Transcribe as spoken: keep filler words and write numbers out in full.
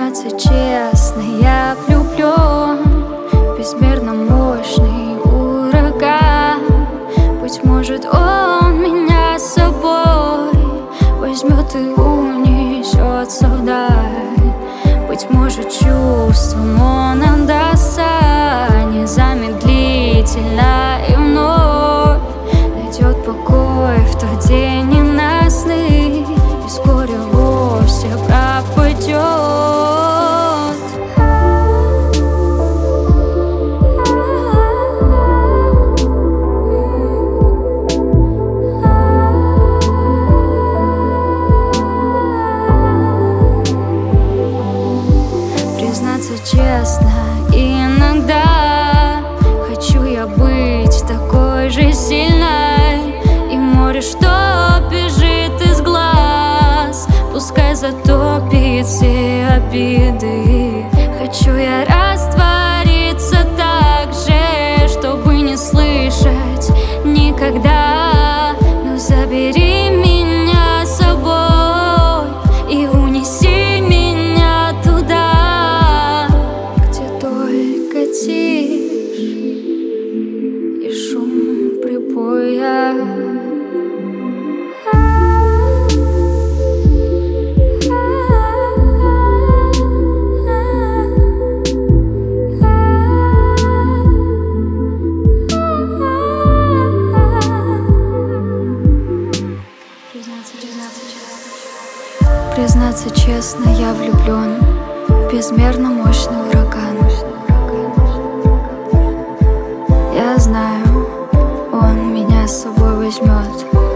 Признаться честно, я влюблен в безмерно мощный ураган. Быть может, он меня с собой возьмет и унесется вдаль. Быть может, чувством он отдастся незамедлительно и вновь найдет покой в тот день ненастный, и вскоре вовсе пропадет. Признаться честно, иногда хочу я быть такой же сильной, и море, что бежит из глаз, пускай затопит все обиды. Хочу я раствориться так же, чтобы не слышать никогда. Но забери меня с собой и унеси меня туда, где только тишь и шум прибоя. Признаться честно, я влюблен в безмерно мощный ураган. Я знаю, он меня с собой возьмет